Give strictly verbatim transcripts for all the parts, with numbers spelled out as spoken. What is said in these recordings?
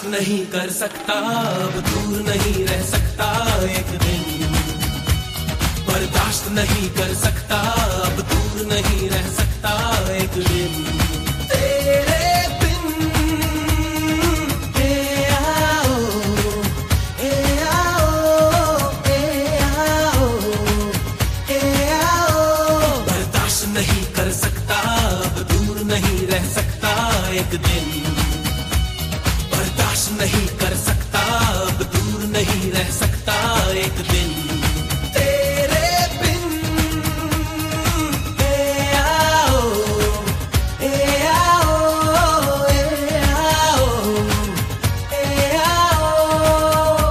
नहीं कर सकता, अब दूर नहीं रह सकता एक दिन। बर्दाश्त नहीं कर सकता, अब दूर नहीं रह सकता एक दिन। तेरे बिन ए आओ, ए आओ, ए आओ, ए आओ। बर्दाश्त नहीं कर सकता, अब दूर नहीं रह सकता एक दिन। बर्दाश्त नहीं कर सकता, अब दूर नहीं रह सकता एक दिन। तेरे बिन ए आओ, ए आओ, ए आओ, ए आओ।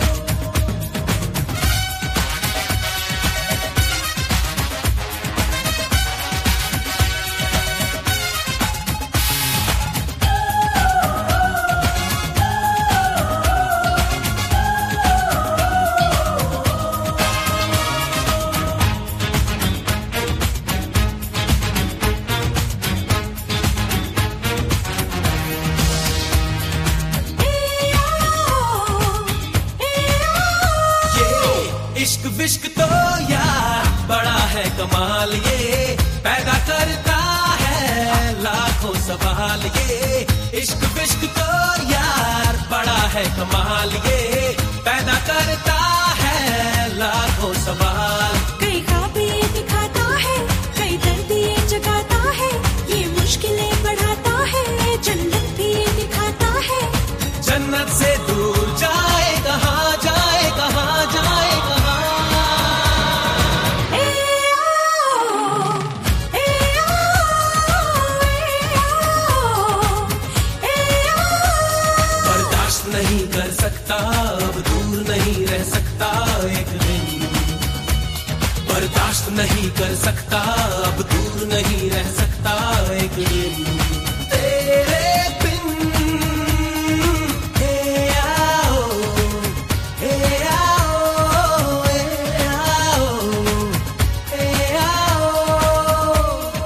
इश्क विश्क तो यार बड़ा है कमाल, ये पैदा करता है लाखों सवाल। ये इश्क विश्क तो यार बड़ा है कमाल, ये पैदा करता है लाखों सवाल। कई ख्वाब ये दिखाता है, कई दर्द ये जगाता है, ये मुश्किलें बढ़ाता है, जन्नत भी ये दिखाता है। जन्नत से दूर जाए कहाँ, जाए कहाँ, जाए कहाँ। नहीं कर सकता, अब दूर नहीं रह सकता एक दिन। बर्दाश्त नहीं कर सकता, अब दूर नहीं रह सकता एक दिन। तेरे बिन ए आओ, ए आओ, ए आओ, ए आओ।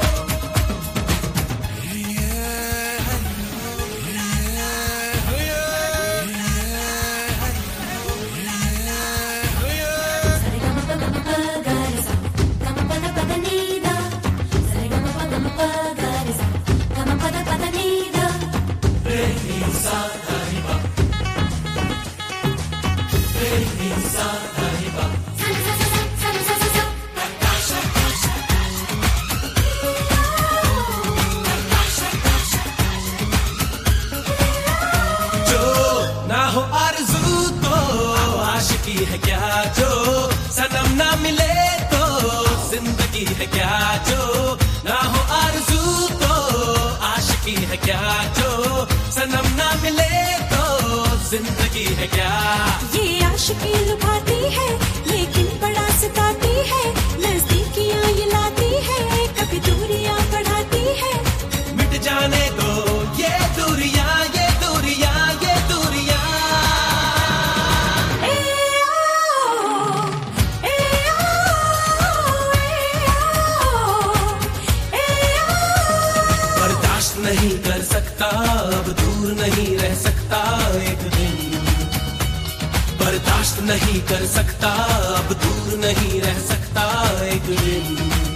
हो आरज़ू तो आशिकी है क्या, जो सनम ना मिले तो जिंदगी है क्या। जो ना हो आरज़ू तो आशिकी है क्या, जो सनम ना मिले तो जिंदगी है क्या। ये आशिकी लुभाती है लेकिन बड़ा सताती है, नजदीकियां ये लाती है, कभी दूरियां बढ़ाती है। मिट जाने दो ये दूरियां, ये दूरियां, ये दूरियां। नहीं कर सकता, अब दूर नहीं रह सकता एक दिन। बर्दाश्त नहीं कर सकता, अब दूर नहीं रह सकता एक दिन।